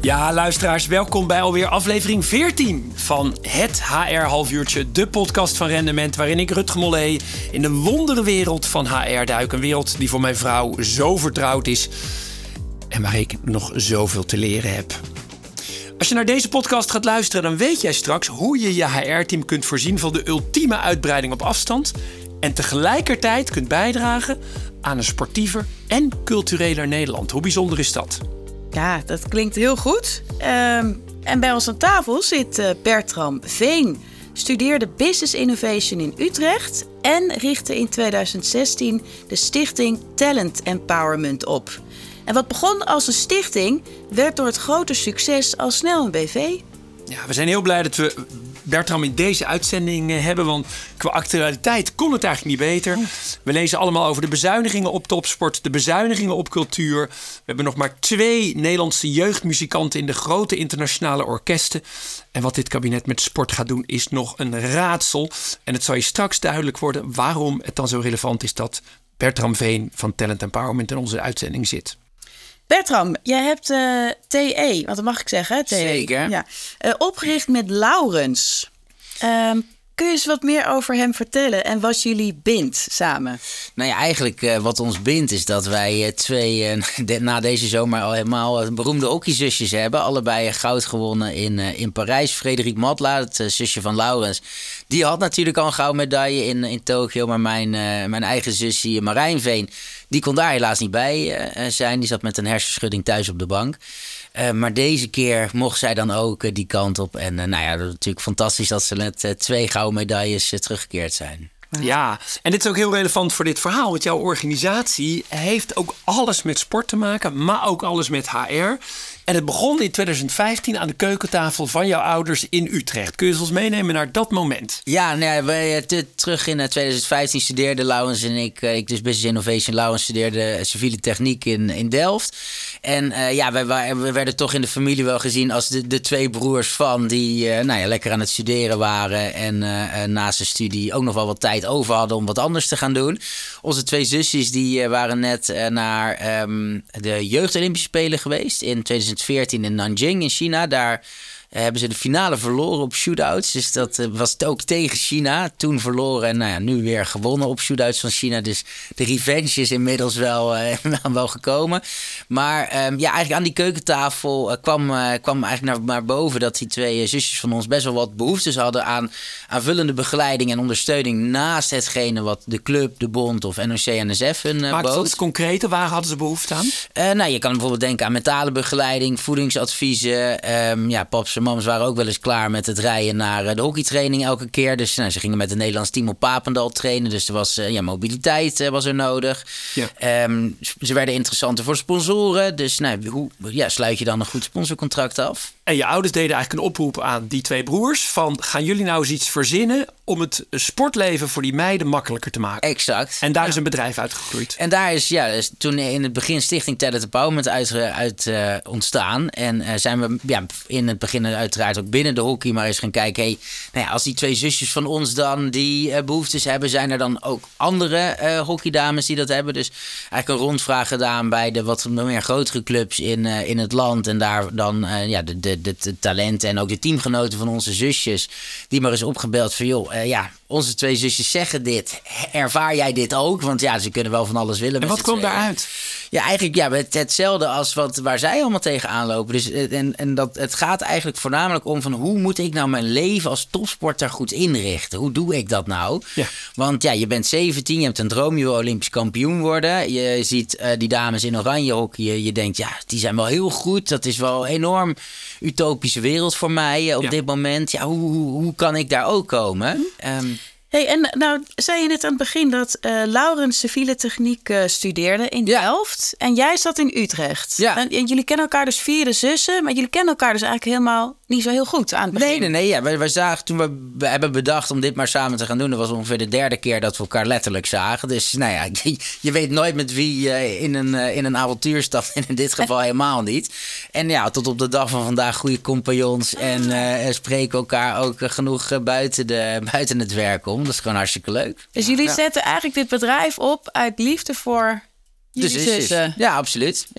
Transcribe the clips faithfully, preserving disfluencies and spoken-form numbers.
Ja, luisteraars, welkom bij alweer aflevering veertien van het H R halfuurtje, de podcast van Rendement, waarin ik, Rutger Mollé, in de wonderenwereld van H R duik. Een wereld die voor mijn vrouw zo vertrouwd is en waar ik nog zoveel te leren heb. Als je naar deze podcast gaat luisteren, dan weet jij straks hoe je je H R-team kunt voorzien van de ultieme uitbreiding op afstand en tegelijkertijd kunt bijdragen aan een sportiever en cultureler Nederland. Hoe bijzonder is dat? Ja, dat klinkt heel goed. Um, en bij ons aan tafel zit uh, Bertram Veen. Studeerde Business Innovation in Utrecht en richtte in tweeduizend zestien de stichting Talent Empowerment op. En wat begon als een stichting, werd door het grote succes al snel een B V. Ja, we zijn heel blij dat we Bertram in deze uitzending hebben, want qua actualiteit kon het eigenlijk niet beter. We lezen allemaal over de bezuinigingen op topsport, de bezuinigingen op cultuur. We hebben nog maar twee Nederlandse jeugdmuzikanten in de grote internationale orkesten. En wat dit kabinet met sport gaat doen is nog een raadsel. En het zal je straks duidelijk worden waarom het dan zo relevant is dat Bertram Veen van Talent Empowerment in onze uitzending zit. Bertram, jij hebt uh, T E, want dat mag ik zeggen, hè? T E. Zeker. Ja. Uh, opgericht met Laurens. Uh, kun je eens wat meer over hem vertellen en wat jullie bindt samen? Nou ja, eigenlijk uh, wat ons bindt is dat wij uh, twee, uh, de, na deze zomer al helemaal uh, beroemde hockeyzusjes hebben. Allebei uh, goud gewonnen in, uh, in Parijs. Frederik Matla, het uh, zusje van Laurens, die had natuurlijk al een gouden medaille in, in Tokio. Maar mijn, uh, mijn eigen zusje Marijn Veen, die kon daar helaas niet bij uh, zijn. Die zat met een hersenschudding thuis op de bank. Uh, maar deze keer mocht zij dan ook uh, die kant op. En uh, nou ja, dat is natuurlijk fantastisch dat ze met uh, twee gouden medailles uh, teruggekeerd zijn. Ja, en dit is ook heel relevant voor dit verhaal. Want jouw organisatie heeft ook alles met sport te maken, maar ook alles met H R. En het begon in tweeduizend vijftien aan de keukentafel van jouw ouders in Utrecht. Kun je ons meenemen naar dat moment? Ja, nou ja, wij, t- terug in tweeduizend vijftien studeerden Laurens en ik, ik dus Business Innovation. Laurens studeerde civiele techniek in, in Delft. En uh, ja, wij, wij, we werden toch in de familie wel gezien als de, de twee broers van die uh, nou ja, lekker aan het studeren waren. En uh, naast de studie ook nog wel wat tijd over hadden om wat anders te gaan doen. Onze twee zusjes die uh, waren net uh, naar um, de Jeugd Olympische Spelen geweest in tweeduizend veertien in Nanjing in China. Daar uh, hebben ze de finale verloren op shootouts. Dus dat uh, was ook tegen China. Toen verloren en nou ja, nu weer gewonnen op shootouts van China. Dus de revenge is inmiddels wel, uh, wel gekomen. Maar um, ja, eigenlijk aan die keukentafel uh, kwam, uh, kwam eigenlijk naar, naar boven dat die twee uh, zusjes van ons best wel wat behoeftes hadden aan aanvullende begeleiding en ondersteuning naast hetgene wat de club, de bond of N O C N S F hun uh, Maak bood. het concrete, waar hadden ze behoefte aan? Uh, nou, je kan bijvoorbeeld denken aan mentale begeleiding, voedingsadviezen. Um, ja, paps en mams waren ook wel eens klaar met het rijden naar uh, de hockeytraining elke keer. Dus nou, ze gingen met het Nederlands team op Papendal trainen. Dus er was uh, ja, mobiliteit uh, was er nodig. Ja. Um, ze werden interessanter voor sponsoren. Dus nou, hoe ja, sluit je dan een goed sponsorcontract af? En je ouders deden eigenlijk een oproep aan die twee broers van, gaan jullie nou eens iets verzinnen om het sportleven voor die meiden makkelijker te maken? Exact. En daar ja. is een bedrijf uitgegroeid. En daar is ja, is toen in het begin Stichting Talent Empowerment uit, uit uh, ontstaan. En uh, zijn we ja, in het begin uiteraard ook binnen de hockey maar eens gaan kijken. Hey, nou ja, als die twee zusjes van ons dan die uh, behoeftes hebben, zijn er dan ook andere uh, hockeydames die dat hebben? Dus eigenlijk een rondvraag gedaan bij de wat meer grotere clubs in, uh, in het land. En daar dan uh, ja, de, de, de, de talenten en ook de teamgenoten van onze zusjes, die maar eens opgebeld van joh, uh, ja, onze twee zusjes zeggen dit. Ervaar jij dit ook? Want ja, ze kunnen wel van alles willen. En wat komt daaruit? Ja, eigenlijk ja, het, hetzelfde als wat, waar zij allemaal tegenaan lopen. Dus, en en dat, het gaat eigenlijk voornamelijk om van hoe moet ik nou mijn leven als topsporter goed inrichten? Hoe doe ik dat nou? Ja. Want ja, je bent zeventien, je hebt een droom, je wil Olympisch kampioen worden. Je ziet uh, die dames in oranje hockey. Je, je denkt, ja, die zijn wel heel goed. Dat is wel een enorm utopische wereld voor mij uh, op ja. dit moment. Ja, hoe, hoe, hoe kan ik daar ook komen? Um, Hey, en nou zei je net aan het begin dat uh, Laurens civiele techniek uh, studeerde in ja. Delft. En jij zat in Utrecht. Ja. En, en jullie kennen elkaar dus via de zussen. Maar jullie kennen elkaar dus eigenlijk helemaal niet zo heel goed aan het begin. Nee, nee, nee. Ja. Wij, wij zagen toen we, we hebben bedacht om dit maar samen te gaan doen. Dat was ongeveer de derde keer dat we elkaar letterlijk zagen. Dus nou ja, je, je weet nooit met wie je in een, uh, in een avontuur stapt. En in dit geval helemaal niet. En ja, tot op de dag van vandaag goede compagnons. En uh, spreken elkaar ook uh, genoeg uh, buiten, de, buiten het werk om. Dat is gewoon hartstikke leuk. Dus jullie ja. zetten eigenlijk dit bedrijf op uit liefde voor jullie dus, zussen? Ja, absoluut. Ja.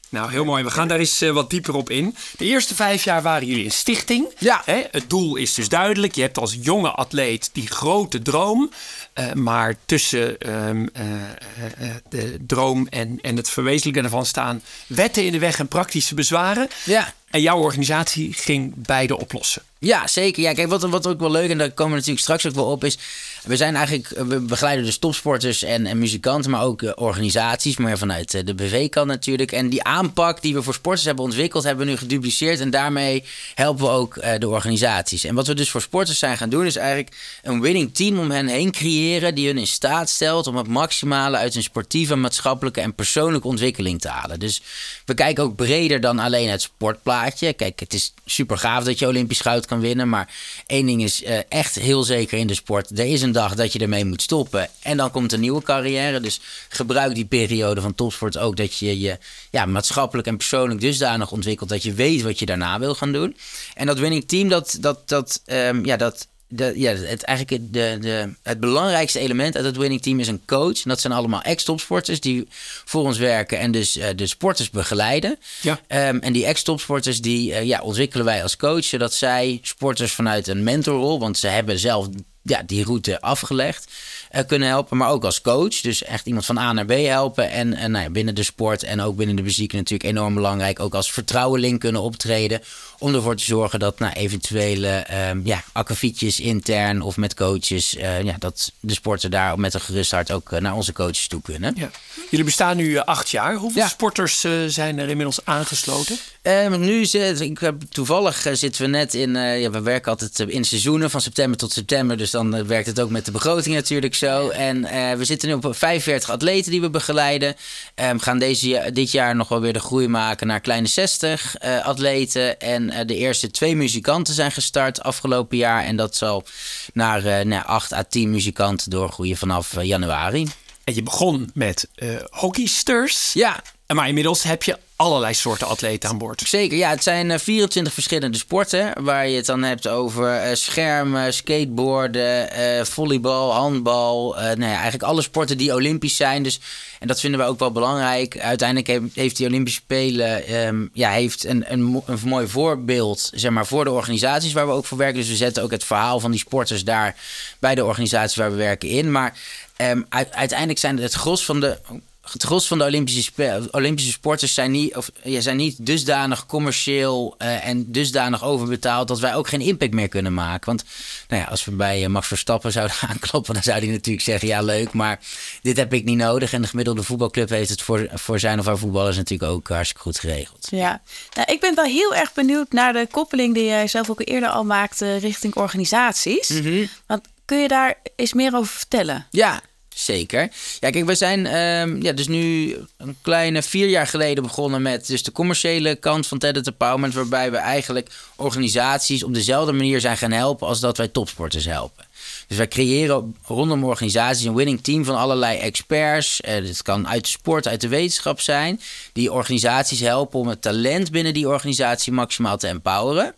Nou, heel mooi. We gaan daar eens uh, wat dieper op in. De eerste vijf jaar waren jullie een stichting. Ja. Hè? Het doel is dus duidelijk. Je hebt als jonge atleet die grote droom. Uh, maar tussen um, uh, uh, de droom en, en het verwezenlijken ervan staan wetten in de weg en praktische bezwaren. Ja. En jouw organisatie ging beide oplossen. Ja, zeker. Ja, kijk, wat, wat ook wel leuk, en daar komen we natuurlijk straks ook wel op, is... We zijn eigenlijk, we begeleiden dus topsporters en, en muzikanten, maar ook uh, organisaties, maar vanuit uh, de B V-kant natuurlijk. En die aanpak die we voor sporters hebben ontwikkeld, hebben we nu gedupliceerd. En daarmee helpen we ook uh, de organisaties. En wat we dus voor sporters zijn gaan doen, is eigenlijk een winning team om hen heen creëren, die hun in staat stelt om het maximale uit hun sportieve, maatschappelijke en persoonlijke ontwikkeling te halen. Dus we kijken ook breder dan alleen het sportplaatje. Kijk, het is super gaaf dat je Olympisch goud kan winnen, maar één ding is uh, echt heel zeker in de sport. Er is een dag dat je ermee moet stoppen en dan komt een nieuwe carrière. Dus gebruik die periode van topsport ook, dat je je ja, maatschappelijk en persoonlijk dusdanig ontwikkelt dat je weet wat je daarna wil gaan doen. En dat winning team, dat, dat, dat, um, ja, dat De, ja, het, eigenlijk de, de, het belangrijkste element uit het winning team is een coach. En dat zijn allemaal ex-topsporters die voor ons werken en dus uh, de sporters begeleiden. Ja. Um, en die ex-topsporters die uh, ja, ontwikkelen wij als coach, zodat zij sporters vanuit een mentorrol, want ze hebben zelf ja, die route afgelegd, uh, kunnen helpen. Maar ook als coach, dus echt iemand van A naar B helpen. En, en nou ja, binnen de sport en ook binnen de muziek natuurlijk enorm belangrijk. Ook als vertrouweling kunnen optreden. Om ervoor te zorgen dat nou, eventuele um, ja, akkefietjes intern of met coaches, uh, ja, dat de sporten daar met een gerust hart ook uh, naar onze coaches toe kunnen. Ja. Jullie bestaan nu uh, acht jaar. Hoeveel ja. sporters uh, zijn er inmiddels aangesloten? Um, nu zit, ik heb, toevallig uh, zitten we net in, uh, ja, we werken altijd uh, in seizoenen van september tot september. Dus dan uh, werkt het ook met de begroting natuurlijk zo. En uh, we zitten nu op vijfenveertig atleten die we begeleiden. We um, gaan deze, dit jaar nog wel weer de groei maken naar kleine zestig uh, atleten. En uh, de eerste twee muzikanten zijn gestart afgelopen jaar. En dat zal naar, uh, naar acht à tien muzikanten doorgroeien vanaf uh, januari. En je begon met uh, hockeysters. Ja. Maar inmiddels heb je allerlei soorten atleten aan boord. Zeker, ja. Het zijn uh, vierentwintig verschillende sporten. Waar je het dan hebt over uh, schermen, skateboarden, uh, volleybal, handbal. Uh, nou ja, eigenlijk alle sporten die olympisch zijn. Dus, en dat vinden we ook wel belangrijk. Uiteindelijk heeft, heeft die Olympische Spelen um, ja, heeft een, een, een mooi voorbeeld, zeg maar, voor de organisaties waar we ook voor werken. Dus we zetten ook het verhaal van die sporters daar bij de organisaties waar we werken in. Maar um, uiteindelijk zijn het, het gros van de... Het gros van de Olympische, spe- Olympische sporters zijn niet, of, ja, zijn niet dusdanig commercieel uh, en dusdanig overbetaald dat wij ook geen impact meer kunnen maken. Want nou ja, als we bij uh, Max Verstappen zouden aankloppen, dan zou hij natuurlijk zeggen, ja leuk, maar dit heb ik niet nodig. En de gemiddelde voetbalclub heeft het voor, voor zijn of haar voetballers natuurlijk ook hartstikke goed geregeld. Ja, nou, ik ben wel heel erg benieuwd naar de koppeling die jij zelf ook eerder al maakte richting organisaties. Mm-hmm. Want kun je daar eens meer over vertellen? Ja. Zeker. Ja, kijk, we zijn um, ja, dus nu een kleine vier jaar geleden begonnen met dus de commerciële kant van Talent Empowerment, waarbij we eigenlijk organisaties op dezelfde manier zijn gaan helpen als dat wij topsporters helpen. Dus wij creëren rondom organisaties een winning team van allerlei experts. Uh, dit kan uit de sport, uit de wetenschap zijn. Die organisaties helpen om het talent binnen die organisatie maximaal te empoweren.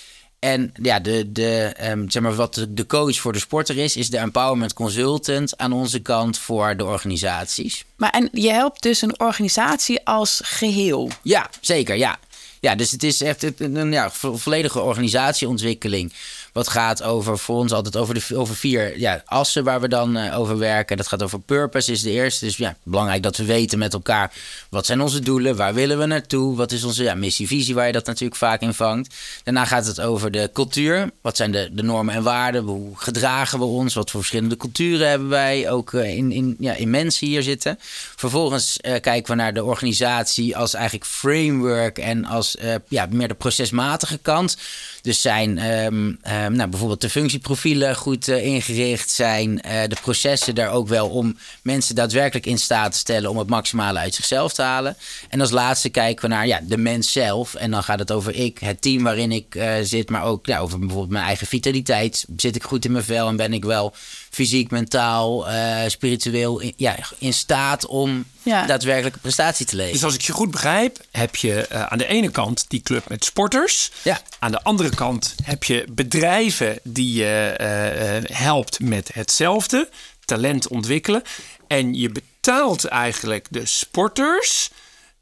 En ja, de, de, um, zeg maar wat de, de coach voor de sporter is, is de empowerment consultant aan onze kant voor de organisaties. Maar en je helpt dus een organisatie als geheel? Ja, zeker, ja. Ja, dus het is echt een, een ja, volledige organisatieontwikkeling. Wat gaat over, voor ons altijd over, de, over vier ja, assen waar we dan uh, over werken. Dat gaat over purpose, is de eerste. Dus ja, belangrijk dat we weten met elkaar, wat zijn onze doelen? Waar willen we naartoe? Wat is onze ja, missie, visie, waar je dat natuurlijk vaak in vangt. Daarna gaat het over de cultuur. Wat zijn de, de normen en waarden? Hoe gedragen we ons? Wat voor verschillende culturen hebben wij ook uh, in, in, ja, in mensen hier zitten? Vervolgens uh, kijken we naar de organisatie als eigenlijk framework en als uh, ja, meer de procesmatige kant. Dus zijn um, um, nou, bijvoorbeeld de functieprofielen goed uh, ingericht, zijn uh, de processen daar ook wel om mensen daadwerkelijk in staat te stellen om het maximale uit zichzelf te halen. En als laatste kijken we naar ja, de mens zelf. En dan gaat het over ik, het team waarin ik uh, zit, maar ook ja, over bijvoorbeeld mijn eigen vitaliteit. Zit ik goed in mijn vel en ben ik wel fysiek, mentaal, uh, spiritueel in, ja, in staat om ja. daadwerkelijke prestatie te leveren. Dus als ik je goed begrijp, heb je uh, aan de ene kant die club met sporters. Ja. Aan de andere kant heb je bedrijven die je uh, uh, helpt met hetzelfde, talent ontwikkelen. En je betaalt eigenlijk de sporters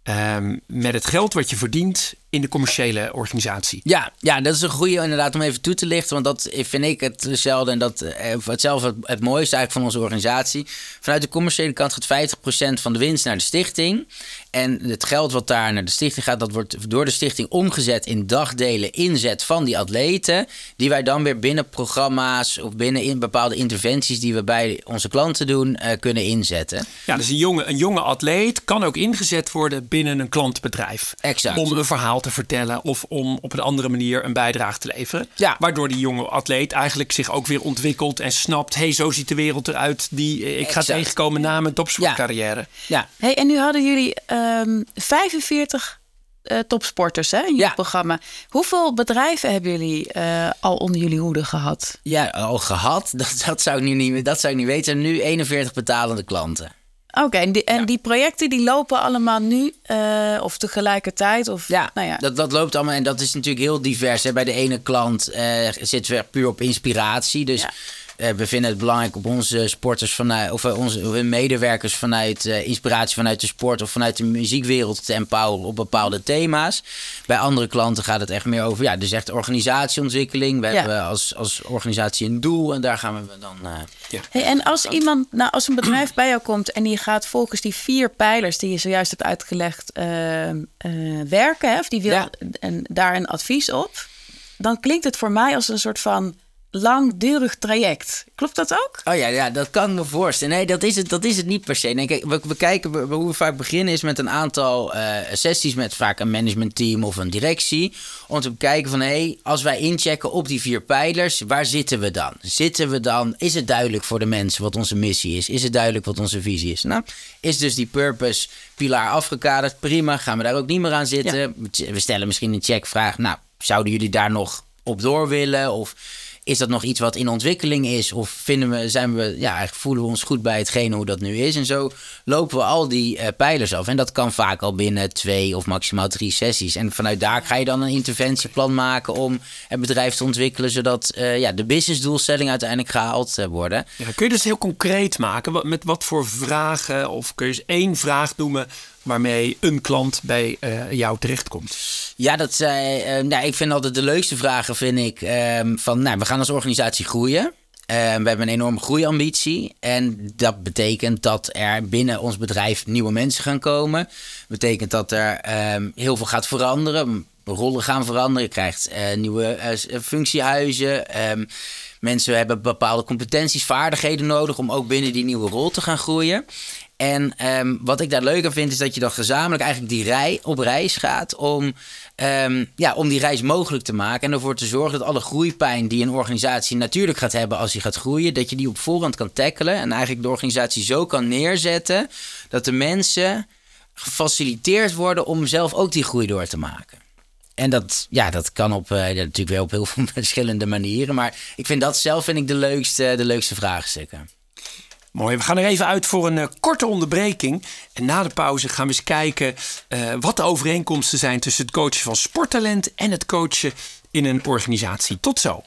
um, met het geld wat je verdient in de commerciële organisatie. Ja, ja, dat is een goede inderdaad om even toe te lichten. Want dat vind ik hetzelfde en dat hetzelfde het, het mooiste eigenlijk van onze organisatie. Vanuit de commerciële kant gaat vijftig procent van de winst naar de stichting. En het geld wat daar naar de stichting gaat, dat wordt door de stichting omgezet in dagdelen inzet van die atleten. Die wij dan weer binnen programma's of binnen in bepaalde interventies die we bij onze klanten doen, uh, kunnen inzetten. Ja, dus een jonge, een jonge atleet kan ook ingezet worden binnen een klantenbedrijf. Exact. Om een verhaal te vertellen of om op een andere manier een bijdrage te leveren. Ja. Waardoor die jonge atleet eigenlijk zich ook weer ontwikkelt en snapt, hé, hey, zo ziet de wereld eruit die ik exact. ga tegenkomen na mijn topsportcarrière. Ja. ja. Hey, en nu hadden jullie um, vijfenveertig uh, topsporters hè, in je ja. programma. Hoeveel bedrijven hebben jullie uh, al onder jullie hoede gehad? Ja, al gehad. Dat, dat, zou ik nu niet, dat zou ik niet weten. Nu eenenveertig betalende klanten. Oké, okay, en, die, en ja. die projecten die lopen allemaal nu uh, of tegelijkertijd? Of, ja, nou ja. Dat, dat loopt allemaal en dat is natuurlijk heel divers. Hè. Bij de ene klant uh, zitten we puur op inspiratie. Dus ja. uh, we vinden het belangrijk op onze sporters vanuit, of uh, onze medewerkers vanuit uh, inspiratie vanuit de sport of vanuit de muziekwereld te empoweren op bepaalde thema's. Bij andere klanten gaat het echt meer over, ja, dus echt organisatieontwikkeling. We ja. hebben als, als organisatie een doel en daar gaan we dan. Uh, Ja. Hey, en als iemand, nou, als een bedrijf bij jou komt en die gaat volgens die vier pijlers die je zojuist hebt uitgelegd uh, uh, werken, hè, of die wil ja. en daar een advies op, dan klinkt het voor mij als een soort van langdurig traject. Klopt dat ook? Oh ja, ja, dat kan ik me voorstellen. Nee, dat is het, dat is het niet per se. Nee, kijk, we, we kijken, we, hoe we vaak beginnen is met een aantal uh, sessies met vaak een managementteam of een directie. Om te bekijken van, hé, hey, als wij inchecken op die vier pijlers, waar zitten we dan? Zitten we dan, is het duidelijk voor de mensen wat onze missie is? Is het duidelijk wat onze visie is? Nou, is dus die purpose pilaar afgekaderd? Prima, gaan we daar ook niet meer aan zitten. Ja. We stellen misschien een checkvraag. Nou, zouden jullie daar nog op door willen? Of is dat nog iets wat in ontwikkeling is? Of vinden we, zijn we, ja, eigenlijk voelen we ons goed bij hetgene hoe dat nu is? En zo lopen we al die uh, pijlers af. En dat kan vaak al binnen twee of maximaal drie sessies. En vanuit daar ga je dan een interventieplan maken om het bedrijf te ontwikkelen, zodat uh, ja, de businessdoelstelling uiteindelijk gehaald uh, worden. Ja, kun je dus heel concreet maken? Met wat voor vragen? Of kun je eens één vraag noemen waarmee een klant bij uh, jou terechtkomt? Ja, dat zei, uh, nou, ik vind altijd de leukste vragen, vind ik, uh, van, nou, we gaan als organisatie groeien. Uh, we hebben een enorme groeiambitie. En dat betekent dat er binnen ons bedrijf nieuwe mensen gaan komen. Dat betekent dat er uh, heel veel gaat veranderen. Rollen gaan veranderen. Je krijgt uh, nieuwe uh, functiehuizen. Um, mensen hebben bepaalde competenties, vaardigheden nodig om ook binnen die nieuwe rol te gaan groeien. En um, wat ik daar leuk aan vind, is dat je dan gezamenlijk eigenlijk die rij op reis gaat om, um, ja, om die reis mogelijk te maken. En ervoor te zorgen dat alle groeipijn die een organisatie natuurlijk gaat hebben als die gaat groeien, dat je die op voorhand kan tackelen. En eigenlijk de organisatie zo kan neerzetten dat de mensen gefaciliteerd worden om zelf ook die groei door te maken. En dat, ja, dat kan op, uh, natuurlijk wel op heel veel verschillende manieren. Maar ik vind dat zelf vind ik de leukste, de leukste vraagstukken. Mooi, we gaan er even uit voor een uh, korte onderbreking. En na de pauze gaan we eens kijken uh, wat de overeenkomsten zijn tussen het coachen van sporttalent en het coachen in een organisatie. Tot zo.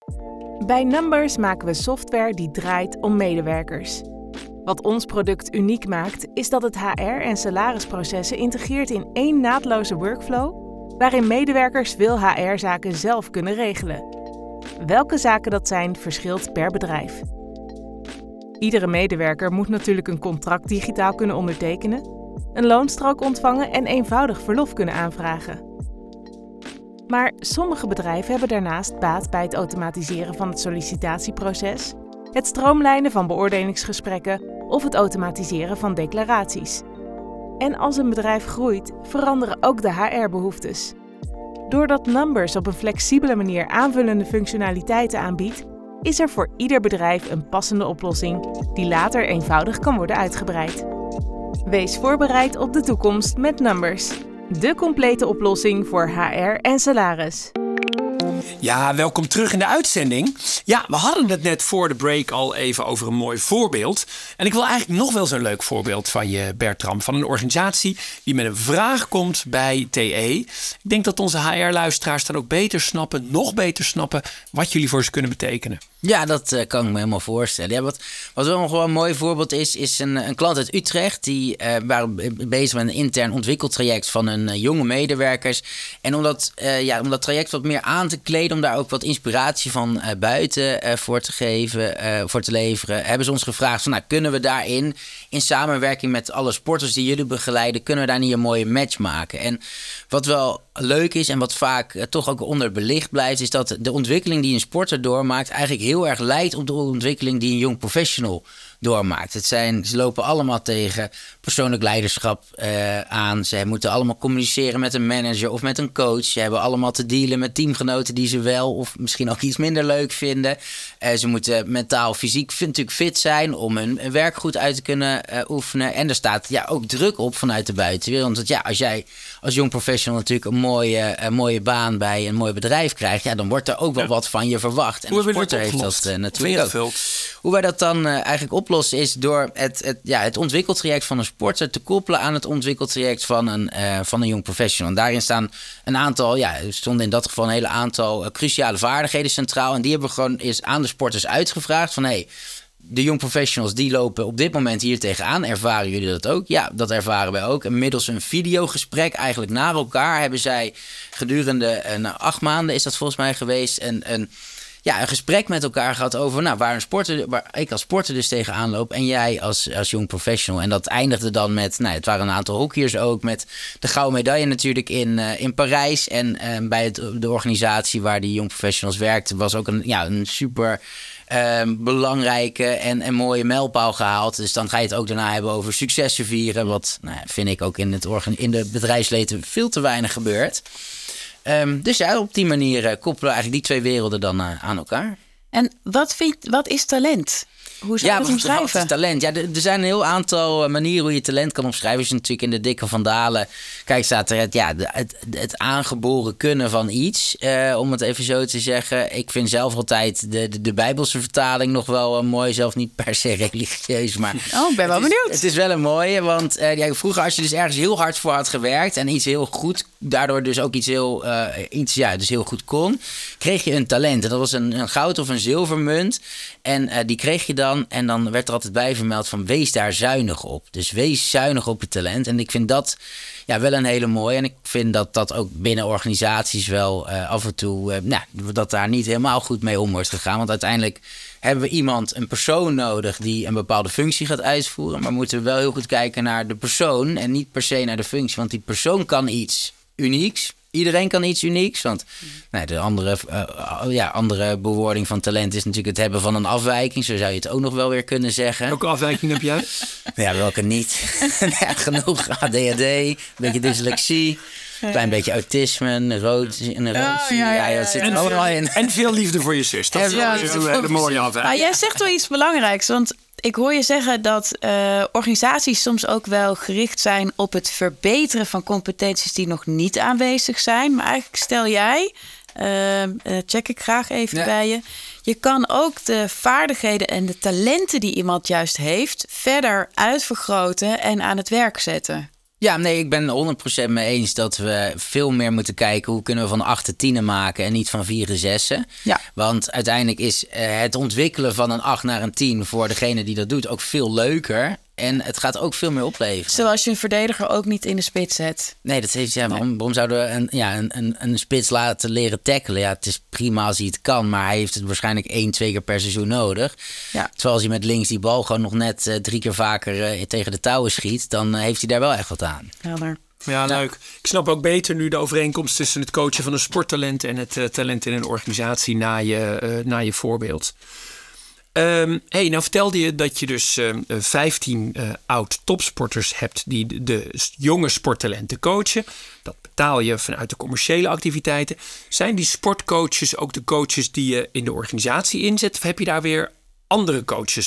Bij Numbers maken we software die draait om medewerkers. Wat ons product uniek maakt, is dat het H R en salarisprocessen integreert in één naadloze workflow, waarin medewerkers veel H R-zaken zelf kunnen regelen. Welke zaken dat zijn, verschilt per bedrijf. Iedere medewerker moet natuurlijk een contract digitaal kunnen ondertekenen, een loonstrook ontvangen en eenvoudig verlof kunnen aanvragen. Maar sommige bedrijven hebben daarnaast baat bij het automatiseren van het sollicitatieproces, het stroomlijnen van beoordelingsgesprekken of het automatiseren van declaraties. En als een bedrijf groeit, veranderen ook de H R-behoeftes. Doordat Numbers op een flexibele manier aanvullende functionaliteiten aanbiedt, is er voor ieder bedrijf een passende oplossing die later eenvoudig kan worden uitgebreid. Wees voorbereid op de toekomst met Numbers, de complete oplossing voor H R en salaris. Ja, welkom terug in de uitzending. Ja, we hadden het net voor de break al even over een mooi voorbeeld. En ik wil eigenlijk nog wel zo'n leuk voorbeeld van je, Bertram. Van een organisatie die met een vraag komt bij T E. Ik denk dat onze H R-luisteraars dan ook beter snappen, nog beter snappen, wat jullie voor ze kunnen betekenen. Ja, dat uh, kan ik me helemaal voorstellen. Ja, wat, wat wel nog wel een mooi voorbeeld is, is een, een klant uit Utrecht. Die uh, waren bezig met een intern ontwikkeltraject van hun uh, jonge medewerkers. En om dat, uh, ja, om dat traject wat meer aan te kleden, om daar ook wat inspiratie van uh, buiten uh, voor te geven, uh, voor te leveren, hebben ze ons gevraagd van, nou, kunnen we daarin, in samenwerking met alle sporters die jullie begeleiden, kunnen we daar niet een mooie match maken? En wat wel leuk is en wat vaak uh, toch ook onderbelicht blijft, is dat de ontwikkeling die een sporter doormaakt eigenlijk heel erg lijkt op de ontwikkeling die een jong professional doormaakt. Het zijn, ze lopen allemaal tegen persoonlijk leiderschap uh, aan. Ze moeten allemaal communiceren met een manager of met een coach. Ze hebben allemaal te dealen met teamgenoten die ze wel of misschien ook iets minder leuk vinden. Uh, ze moeten mentaal, fysiek natuurlijk fit zijn om hun werk goed uit te kunnen uh, oefenen. En er staat ja ook druk op vanuit de buitenwereld. Want ja, als jij als jong professional natuurlijk een mooie, een mooie baan bij een mooi bedrijf krijgt, ja, dan wordt er ook wel ja. wat van je verwacht. En hoe de sporter heeft dat uh, natuurlijk ook. Hoe wij dat dan uh, eigenlijk oplossen is door het, het, ja, het ontwikkeltraject van een sporter te koppelen aan het ontwikkeltraject van een, uh, van een jong professional. En daarin staan een aantal, ja, er stonden in dat geval een hele aantal uh, cruciale vaardigheden centraal. En die hebben we gewoon eens aan de sporters uitgevraagd van, hey, de jong professionals die lopen op dit moment hier tegenaan. Ervaren jullie dat ook? Ja, dat ervaren wij ook. En middels een videogesprek eigenlijk naar elkaar hebben zij gedurende uh, acht maanden is dat volgens mij geweest een, een Ja, een gesprek met elkaar gehad over nou, waar, een sporter, waar ik als sporter dus tegenaan loop en jij als, als jong professional. En dat eindigde dan met, nou, het waren een aantal hockeyers ook, met de gouden medaille natuurlijk in, uh, in Parijs. En uh, bij het, de organisatie waar die jong professionals werkten was ook een, ja, een super uh, belangrijke en, en mooie mijlpaal gehaald. Dus dan ga je het ook daarna hebben over successen vieren, wat nou, vind ik ook in, het organ- in de bedrijfsleven veel te weinig gebeurt. Um, dus ja, op die manier uh, koppelen we eigenlijk die twee werelden dan uh, aan elkaar. En wat, vind, wat is talent? Hoe zou je ja, dat omschrijven? Wat is talent? Ja, er, er zijn een heel aantal manieren hoe je talent kan omschrijven. Als je natuurlijk in de Dikke van Dalen kijkt, staat er het, ja, het, het aangeboren kunnen van iets. Uh, om het even zo te zeggen. Ik vind zelf altijd de, de, de Bijbelse vertaling nog wel uh, mooi. Zelf niet per se religieus, maar oh, ik ben wel het benieuwd. Is, het is wel een mooie, want uh, ja, vroeger als je dus ergens heel hard voor had gewerkt en iets heel goed, daardoor dus ook iets heel, uh, iets, ja, dus heel goed kon, kreeg je een talent. En dat was een, een goud of een zilvermunt. En uh, die kreeg je dan. En dan werd er altijd bij vermeld van wees daar zuinig op. Dus wees zuinig op je talent. En ik vind dat ja, wel een hele mooie. En ik vind dat dat ook binnen organisaties wel uh, af en toe, uh, nou, dat daar niet helemaal goed mee om wordt gegaan. Want uiteindelijk hebben we iemand, een persoon nodig die een bepaalde functie gaat uitvoeren. Maar moeten we wel heel goed kijken naar de persoon en niet per se naar de functie. Want die persoon kan iets unieks. Iedereen kan iets unieks, want nou, de andere, uh, ja, andere bewoording van talent is natuurlijk het hebben van een afwijking. Zo zou je het ook nog wel weer kunnen zeggen. Welke afwijking heb jij? Ja, welke niet? Ja, genoeg. A D H D, een beetje dyslexie, een klein beetje autisme, een rood, een rood. Oh, ja, ja, ja, ja, dat zit ja. er allemaal in. En veel liefde voor je zus. Dat Ja, is ja, de, de, de mooie afwijking. Maar jij zegt wel iets belangrijks, want ik hoor je zeggen dat uh, organisaties soms ook wel gericht zijn op het verbeteren van competenties die nog niet aanwezig zijn. Maar eigenlijk stel jij, uh, uh, check ik graag even ja. bij je, je kan ook de vaardigheden en de talenten die iemand juist heeft verder uitvergroten en aan het werk zetten. Ja, nee, ik ben honderd procent mee eens dat we veel meer moeten kijken hoe kunnen we van acht tienen maken en niet van vier zessen. Ja. Want uiteindelijk is uh, het ontwikkelen van een acht naar een tien voor degene die dat doet ook veel leuker. En het gaat ook veel meer opleveren. Zoals je een verdediger ook niet in de spits zet. Nee, dat heeft, ja, nee. waarom, waarom zouden we een, ja, een, een, een spits laten leren tackelen? Ja, het is prima als hij het kan, maar hij heeft het waarschijnlijk één, twee keer per seizoen nodig. Ja. Terwijl als hij met links die bal gewoon nog net uh, drie keer vaker uh, tegen de touwen schiet, dan uh, heeft hij daar wel echt wat aan. Helder. Ja, leuk. Ik snap ook beter nu de overeenkomst tussen het coachen van een sporttalent en het uh, talent in een organisatie na je, uh, na je voorbeeld. Um, hey, nou vertelde je dat je dus uh, vijftien uh, oud-topsporters hebt die de, de jonge sporttalenten coachen. Dat betaal je vanuit de commerciële activiteiten. Zijn die sportcoaches ook de coaches die je in de organisatie inzet? Of heb je daar weer andere coaches voor?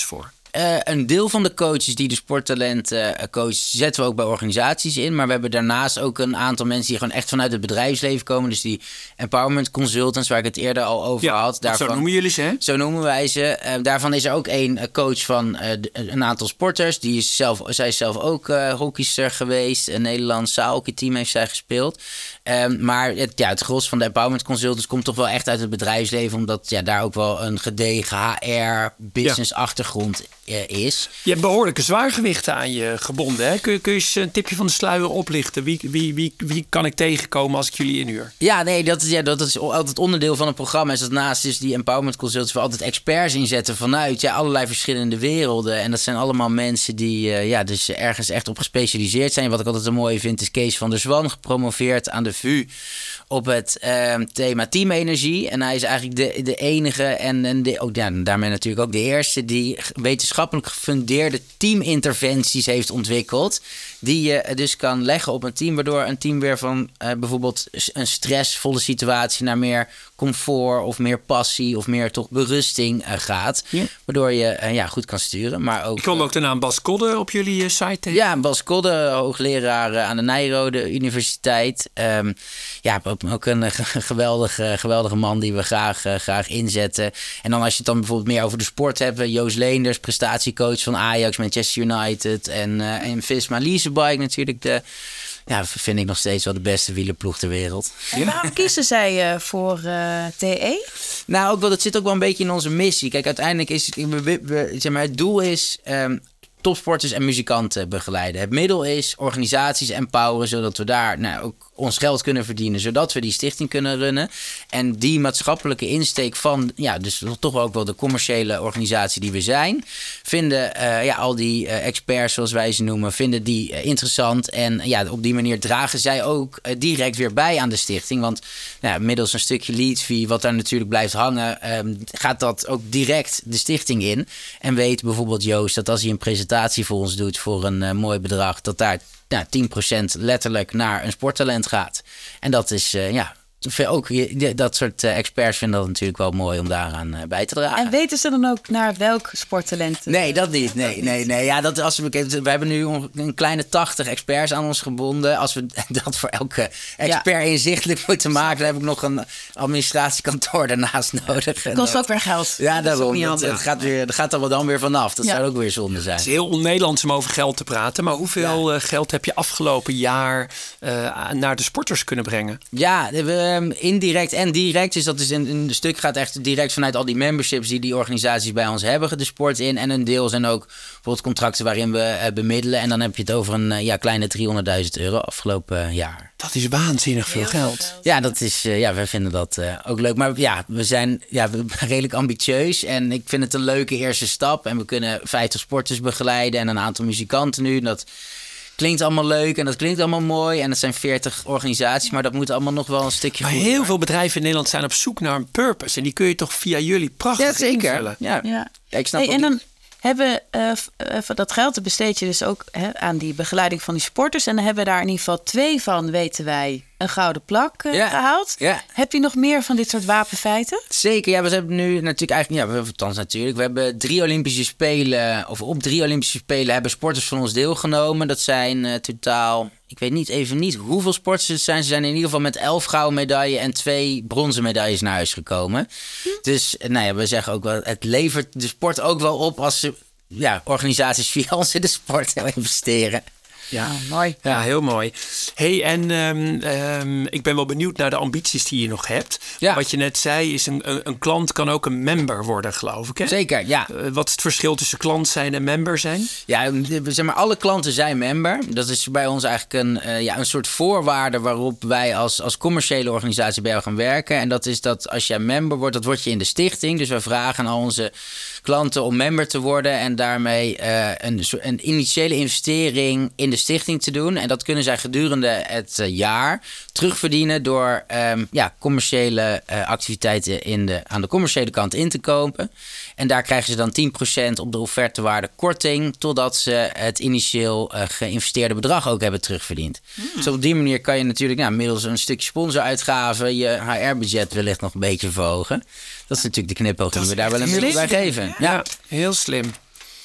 Uh, een deel van de coaches die de sporttalenten uh, coachen, zetten we ook bij organisaties in. Maar we hebben daarnaast ook een aantal mensen die gewoon echt vanuit het bedrijfsleven komen. Dus die empowerment consultants, waar ik het eerder al over ja, had. Daarvan, zo noemen jullie ze, hè? Zo noemen wij ze. Uh, daarvan is er ook één coach van uh, de, een aantal sporters. Die is zelf, zij is zelf ook uh, hockeyster geweest. Een Nederlands zaalhockeyteam heeft zij gespeeld. Um, maar het, ja, het gros van de empowerment consultants komt toch wel echt uit het bedrijfsleven. Omdat ja, daar ook wel een gedegen H R, business ja. achtergrond uh, is. Je hebt behoorlijke zwaargewichten aan je gebonden. Hè? Kun, je, kun je eens een tipje van de sluier oplichten? Wie, wie, wie, wie kan ik tegenkomen als ik jullie inhuur? Ja, nee, dat is, ja, dat is altijd onderdeel van het programma. Is dat naast is die empowerment consultants we altijd experts inzetten vanuit ja, allerlei verschillende werelden. En dat zijn allemaal mensen die uh, ja, dus ergens echt op gespecialiseerd zijn. Wat ik altijd zo mooi vind is Kees van der Zwan, gepromoveerd aan de V U op het uh, thema teamenergie. En hij is eigenlijk de, de enige en, en de, ook, ja, daarmee natuurlijk ook de eerste die wetenschappelijk gefundeerde teaminterventies heeft ontwikkeld. Die je dus kan leggen op een team, waardoor een team weer van uh, bijvoorbeeld een stressvolle situatie naar meer comfort of meer passie of meer toch berusting uh, gaat. Ja. Waardoor je uh, ja, goed kan sturen. Maar ook, ik kwam ook de naam Bas Kodde op jullie uh, site tegen. Ja, Bas Kodde, hoogleraar uh, aan de Nijrode Universiteit. Um, ja, ook, ook een uh, geweldige, geweldige man die we graag, uh, graag inzetten. En dan als je het dan bijvoorbeeld meer over de sport hebt. Joost Leenders, prestatiecoach van Ajax, Manchester United en, uh, en Visma Leasebike natuurlijk de... Ja, vind ik nog steeds wel de beste wielerploeg ter wereld. En waarom kiezen zij uh, voor uh, T E? Nou, ook wel, dat zit ook wel een beetje in onze missie. Kijk, uiteindelijk is het, we, we, zeg maar, het doel is um, topsporters en muzikanten begeleiden. Het middel is organisaties empoweren, zodat we daar nou, ook ons geld kunnen verdienen, zodat we die stichting kunnen runnen. En die maatschappelijke insteek van, ja, dus toch ook wel de commerciële organisatie die we zijn, vinden uh, ja, al die uh, experts, zoals wij ze noemen, vinden die uh, interessant. En ja, op die manier dragen zij ook uh, direct weer bij aan de stichting. Want ja, middels een stukje lead fee, wat daar natuurlijk blijft hangen, um, gaat dat ook direct de stichting in. En weet bijvoorbeeld Joost dat als hij een presentatie voor ons doet voor een uh, mooi bedrag, dat daar nou, tien procent letterlijk naar een sporttalent gaat. En dat is, uh, ja, ook dat soort uh, experts vinden dat natuurlijk wel mooi om daaraan uh, bij te dragen. En weten ze dan ook naar welk sporttalent? Nee, dat niet. Nee, dat nee, niet. nee. Ja, dat, als we, we hebben nu een kleine tachtig experts aan ons gebonden. Als we dat voor elke expert ja. inzichtelijk moeten maken, dan heb ik nog een administratiekantoor daarnaast nodig. Dat kost ook weer geld. Ja, daarom. Dat, het gaat weer, dat gaat er dan weer vanaf. Dat ja. zou ook weer zonde zijn. Het is heel on-Nederlands om over geld te praten. Maar hoeveel ja. geld heb je afgelopen jaar uh, naar de sporters kunnen brengen? Ja, we Um, indirect en direct. Dus dat is een, een stuk gaat echt direct vanuit al die memberships die die organisaties bij ons hebben de sport in. En een deel zijn ook bijvoorbeeld contracten waarin we uh, bemiddelen. En dan heb je het over een uh, ja, kleine driehonderdduizend euro afgelopen uh, jaar. Dat is waanzinnig veel geld. Ja, dat is, uh, ja, wij vinden dat uh, ook leuk. Maar ja, we zijn ja, we redelijk ambitieus. En ik vind het een leuke eerste stap. En we kunnen vijftig sporters begeleiden en een aantal muzikanten nu. Dat klinkt allemaal leuk en dat klinkt allemaal mooi. En het zijn veertig organisaties, maar dat moet allemaal nog wel een stukje maar goed heel worden. veel bedrijven in Nederland zijn op zoek naar een purpose. En die kun je toch via jullie prachtig ja, zeker. invullen. Ja, ja. ja ik snap hey, en dan hebben uh, uh, dat geld besteed je dus ook hè, aan die begeleiding van die sporters. En dan hebben we daar in ieder geval twee van, weten wij, een gouden plak uh, ja. gehaald. Ja. Heb je nog meer van dit soort wapenfeiten? Zeker, ja, we hebben nu natuurlijk eigenlijk, ja, we hebben althans natuurlijk, we hebben drie Olympische Spelen, of op drie Olympische Spelen hebben sporters van ons deelgenomen. Dat zijn uh, totaal, ik weet niet even niet hoeveel sporters het zijn. Ze zijn in ieder geval met elf gouden medailles en twee bronzen medailles naar huis gekomen. Hm. Dus, nou ja, we zeggen ook wel, het levert de sport ook wel op als ze, ja, organisaties via ons in de sport investeren. Ja, oh, mooi. Ja, heel mooi. Hey, en um, um, ik ben wel benieuwd naar de ambities die je nog hebt. Ja. Wat je net zei is een, een, een klant kan ook een member worden, geloof ik. Hè? Zeker, ja. Uh, wat is het verschil tussen klant zijn en member zijn? Ja, zeg maar, alle klanten zijn member. Dat is bij ons eigenlijk een, uh, ja, een soort voorwaarde waarop wij als, als commerciële organisatie bij jou gaan werken. En dat is dat als jij member wordt, dat word je in de stichting. Dus we vragen aan onze klanten om member te worden en daarmee uh, een, een initiële investering in de stichting te doen. En dat kunnen zij gedurende het uh, jaar terugverdienen door um, ja, commerciële uh, activiteiten in de, aan de commerciële kant in te kopen. En daar krijgen ze dan tien procent op de offertewaarde korting, totdat ze het initieel uh, geïnvesteerde bedrag ook hebben terugverdiend. Mm. Dus op die manier kan je natuurlijk nou, middels een stukje sponsoruitgaven je H R-budget wellicht nog een beetje verhogen. Dat is natuurlijk de knipoog die we daar wel een beetje bij geven. Ja, ja, heel slim.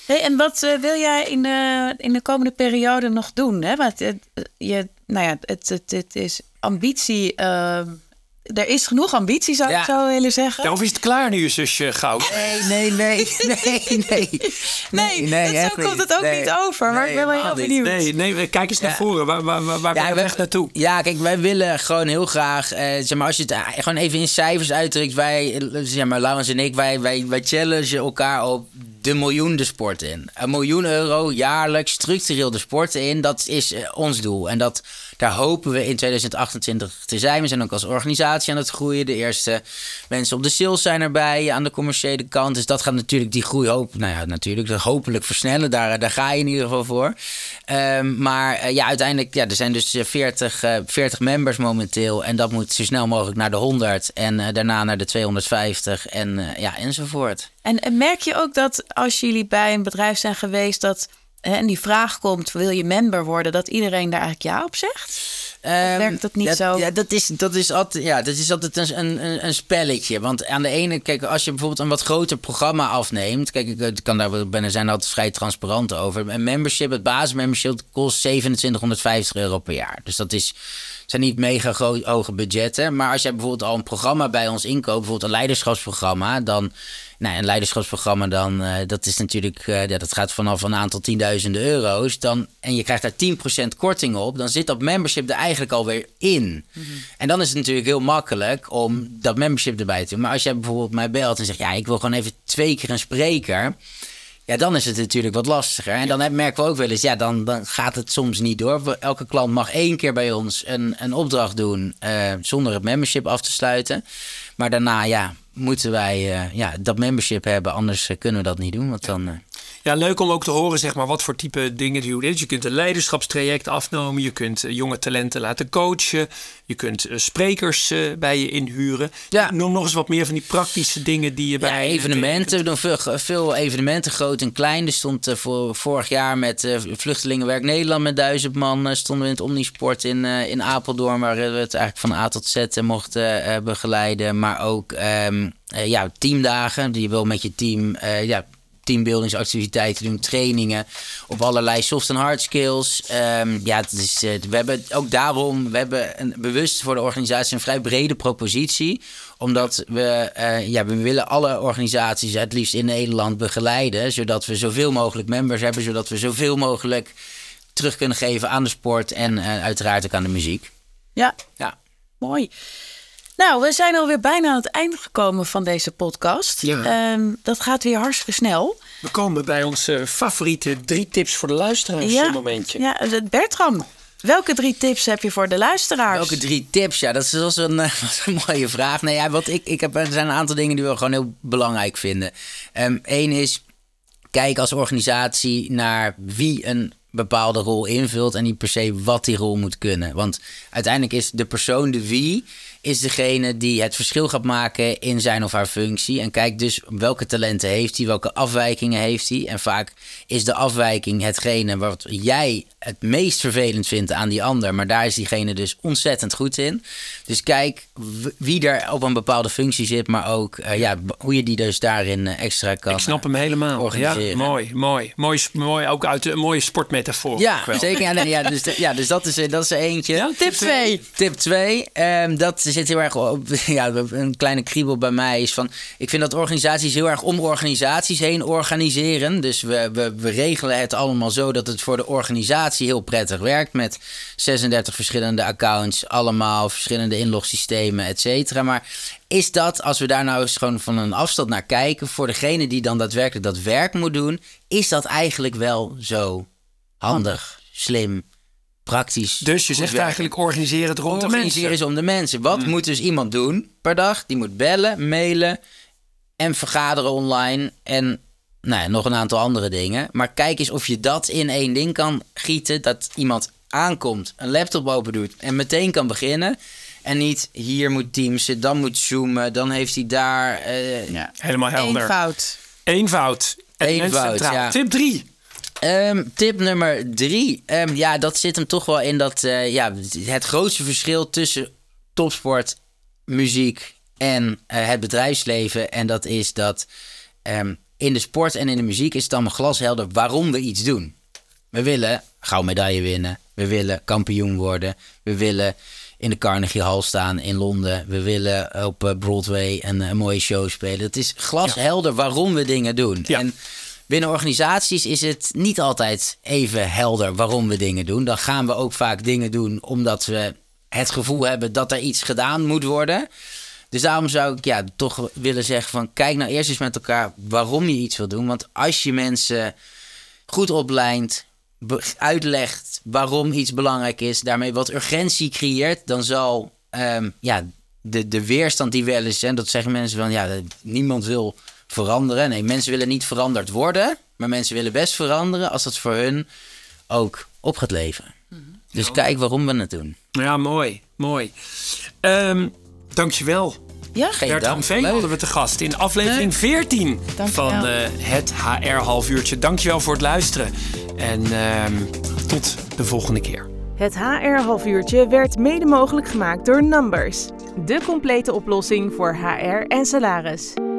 Hey, en wat uh, wil jij in de, in de komende periode nog doen? Hè? Want het, je, nou ja, het, het, het is ambitie. Uh, er is genoeg ambitie, zou ik ja. zo willen zeggen. Ja, of is het klaar nu, zusje Goud? Nee, nee, nee, nee, nee. Nee, nee dat zo komt het ook nee, niet over. Maar nee, ik ben wel heel benieuwd. Nee, nee, kijk eens naar ja. voren. Waar, waar, waar, waar ja, ben je echt naartoe? Ja, kijk, wij willen gewoon heel graag... Uh, zeg maar, als je het uh, gewoon even in cijfers uitdrukt... Wij, zeg maar, Laurens en ik, wij, wij, wij challengen elkaar op... de miljoen de sport in. Een miljoen euro jaarlijks structureel de sport in. Dat is uh, ons doel. En dat, daar hopen we in tweeduizend achtentwintig te zijn. We zijn ook als organisatie aan het groeien. De eerste mensen op de sales zijn erbij aan de commerciële kant. Dus dat gaat natuurlijk die groei hoop, nou ja, natuurlijk hopelijk versnellen. Daar, daar ga je in ieder geval voor. Um, maar uh, ja, uiteindelijk, ja, er zijn dus veertig, uh, veertig members momenteel. En dat moet zo snel mogelijk naar de honderd. En uh, daarna naar de tweehonderdvijftig en uh, ja, enzovoort. En, en merk je ook dat als jullie bij een bedrijf zijn geweest... dat hè, en die vraag komt, wil je member worden... dat iedereen daar eigenlijk ja op zegt? Um, werkt dat niet dat, zo? Ja, dat is, dat is altijd, ja, dat is altijd een, een, een spelletje. Want aan de ene, kijk, als je bijvoorbeeld een wat groter programma afneemt... Kijk, ik kan daar ben, zijn altijd vrij transparant over. Een membership, het basismembership, kost zevenentwintighonderdvijftig euro per jaar. Dus dat is... Het zijn niet mega groot, hoge budgetten. Maar als jij bijvoorbeeld al een programma bij ons inkoopt... bijvoorbeeld een leiderschapsprogramma... dan nou, een leiderschapsprogramma dan... Uh, dat is natuurlijk... Uh, ja, dat gaat vanaf een aantal tienduizenden euro's. Dan, en je krijgt daar tien procent korting op... dan zit dat membership er eigenlijk alweer in. Mm-hmm. En dan is het natuurlijk heel makkelijk... om dat membership erbij te doen. Maar als jij bijvoorbeeld mij belt en zegt... ja, ik wil gewoon even twee keer een spreker... Ja, dan is het natuurlijk wat lastiger. En dan merken we ook wel eens, ja, dan, dan gaat het soms niet door. Elke klant mag één keer bij ons een, een opdracht doen uh, zonder het membership af te sluiten. Maar daarna, ja, moeten wij uh, ja, dat membership hebben. Anders uh, kunnen we dat niet doen. Want dan... Uh... Ja, leuk om ook te horen, zeg maar, wat voor type dingen je doet. Je kunt een leiderschapstraject afnemen. Je kunt uh, jonge talenten laten coachen. Je kunt uh, sprekers uh, bij je inhuren. Ja. Noem nog eens wat meer van die praktische dingen die je bij... Ja, evenementen. We doen veel, veel evenementen, groot en klein. Er stond uh, voor, vorig jaar met uh, Vluchtelingenwerk Nederland met duizend man... Uh, stonden we in het Omnisport in, uh, in Apeldoorn... waar we het eigenlijk van A tot Z uh, mochten uh, begeleiden. Maar ook um, uh, ja, teamdagen. Die je wil met je team... Uh, ja, teambuildingsactiviteiten doen, trainingen op allerlei soft en hard skills. Um, ja, het is, uh, we hebben ook daarom, we hebben een, bewust voor de organisatie een vrij brede propositie, omdat we, uh, ja, we willen alle organisaties het liefst in Nederland begeleiden, zodat we zoveel mogelijk members hebben, zodat we zoveel mogelijk terug kunnen geven aan de sport en uh, uiteraard ook aan de muziek. Ja, ja. Mooi. Nou, we zijn alweer bijna aan het einde gekomen van deze podcast. Ja. Um, dat gaat weer hartstikke snel. We komen bij onze favoriete drie tips voor de luisteraars. Ja, een momentje. Ja, Bertram, welke drie tips heb je voor de luisteraars? Welke drie tips? Ja, dat is wel een, uh, een mooie vraag. Nee, ja, wat ik, ik heb, er zijn een aantal dingen die we gewoon heel belangrijk vinden. Eén um, is, kijk als organisatie naar wie een bepaalde rol invult en niet per se wat die rol moet kunnen. Want uiteindelijk is de persoon de wie... is degene die het verschil gaat maken in zijn of haar functie. En kijk dus welke talenten heeft hij, welke afwijkingen heeft hij. En vaak is de afwijking hetgene wat jij het meest vervelend vindt aan die ander. Maar daar is diegene dus ontzettend goed in. Dus kijk wie er op een bepaalde functie zit, maar ook uh, ja, hoe je die dus daarin extra kan. Ik snap hem helemaal. Organiseren. Ja, mooi, mooi, mooi, mooi. Ook uit een mooie sportmetafoor. Ja, zeker. Ja, nee, ja, dus, ja, dus dat is, dat is er eentje. Ja, tip twee. Tip twee. Um, dat zit heel erg op. Ja, een kleine kriebel bij mij is van. Ik vind dat organisaties heel erg om organisaties heen organiseren. Dus we, we, we regelen het allemaal zo dat het voor de organisatie heel prettig werkt. Met zesendertig verschillende accounts, allemaal verschillende inlogsystemen, et cetera. Maar is dat, als we daar nou eens gewoon van een afstand naar kijken, voor degene die dan daadwerkelijk dat werk moet doen, is dat eigenlijk wel zo handig, slim, praktisch? Dus je zegt werken. Eigenlijk organiseren het rond de mensen. Organiseren is om de mensen. Wat hmm. moet dus iemand doen per dag? Die moet bellen, mailen en vergaderen online en nou ja, nog een aantal andere dingen. Maar kijk eens of je dat in één ding kan gieten. Dat iemand aankomt, een laptop open doet en meteen kan beginnen. En niet hier moet Teams, dan moet Zoomen, dan heeft hij daar... Uh, ja, helemaal helder. Eenvoud. Eenvoud. Eenvoud, ja. Tip drie. Um, tip nummer drie. Um, ja, dat zit hem toch wel in dat... Uh, ja, het grootste verschil tussen topsport, muziek en uh, het bedrijfsleven. En dat is dat... Um, in de sport en in de muziek is het allemaal glashelder waarom we iets doen. We willen gouden medaille winnen. We willen kampioen worden. We willen in de Carnegie Hall staan in Londen. We willen op Broadway een, een mooie show spelen. Het is glashelder ja. waarom we dingen doen. Ja. En binnen organisaties is het niet altijd even helder waarom we dingen doen. Dan gaan we ook vaak dingen doen omdat we het gevoel hebben dat er iets gedaan moet worden. Dus daarom zou ik ja, toch willen zeggen van kijk nou eerst eens met elkaar waarom je iets wil doen. Want als je mensen goed oplijnt, uitlegt waarom iets belangrijk is, daarmee wat urgentie creëert, dan zal um, ja, de, de weerstand die wel eens, en dat zeggen mensen van ja, niemand wil veranderen. Nee, mensen willen niet veranderd worden, maar mensen willen best veranderen als dat voor hun ook op gaat leven. Mm-hmm. Dus ja. kijk waarom we het doen. Ja, mooi, mooi. Um, dankjewel. Ja, Bertram Veen hadden we te gast in aflevering veertien van uh, het H R half uurtje. Dankjewel voor het luisteren en uh, tot de volgende keer. Het H R half uurtje werd mede mogelijk gemaakt door Numbers. De complete oplossing voor H R en salaris.